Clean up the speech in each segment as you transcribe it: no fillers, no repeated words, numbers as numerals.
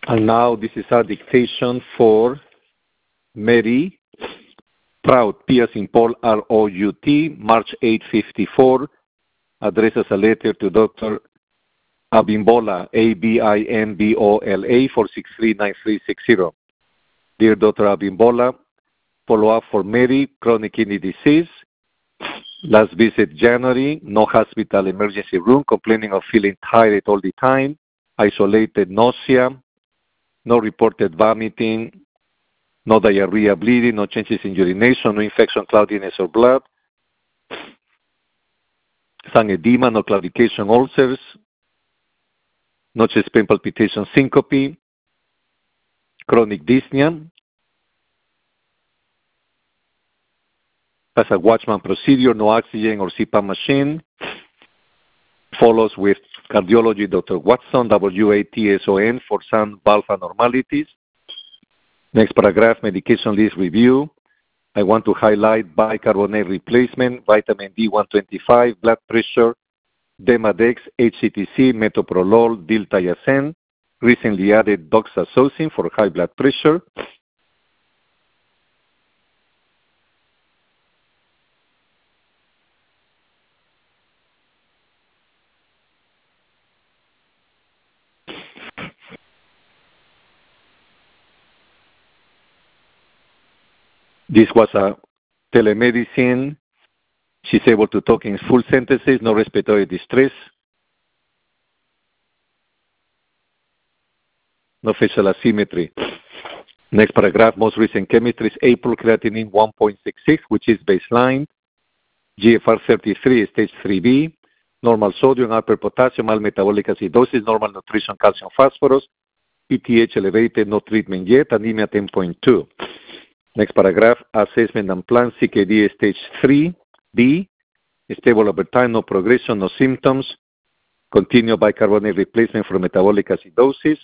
And now this is our dictation for Mary Prout, P as in Paul, R-O-U-T, March 8, 54, addresses a letter to Dr. Abimbola, A-B-I-M-B-O-L-A, 4639360. Dear Dr. Abimbola, follow-up for Mary, chronic kidney disease. Last visit January, no hospital emergency room, complaining of feeling tired all the time, isolated nausea, no reported vomiting, no diarrhea, bleeding, no changes in urination, no infection, cloudiness, or blood, some edema, no claudication, ulcers, no chest pain, palpitation, syncope, chronic dyspnea, has a Watchman procedure, no oxygen or CPAP machine, follows with cardiology, Dr. Watson, W-A-T-S-O-N, for some valve abnormalities. Next paragraph, medication list review. I want to highlight bicarbonate replacement, vitamin D125, blood pressure, Demodex, HCTC, metoprolol, diltiazem, recently added doxazosin for high blood pressure. This was a telemedicine. She's able to talk in full sentences, no respiratory distress, no facial asymmetry. Next paragraph, most recent chemistry is April creatinine 1.66, which is baseline, GFR 33, stage 3B, normal sodium, upper potassium, mild metabolic acidosis, normal nutrition, calcium, phosphorus, ETH elevated, no treatment yet, anemia 10.2. Next paragraph, assessment and plan, CKD stage 3B, stable over time, no progression, no symptoms, continue bicarbonate replacement for metabolic acidosis,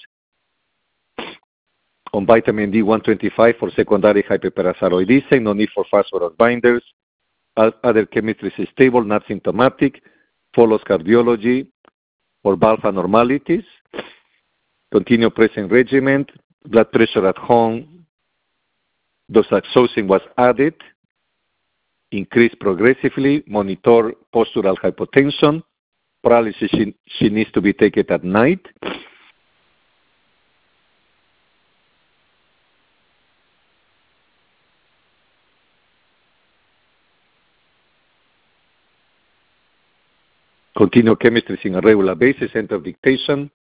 on vitamin D125 for secondary hyperparathyroidism, no need for phosphorus binders, other chemistry is stable, not symptomatic, follows cardiology or valve abnormalities, continue present regimen, blood pressure at home, doxazosin was added, increased progressively, monitor postural hypotension, paralysis she needs to be taken at night. Continue chemistry on a regular basis, enter dictation.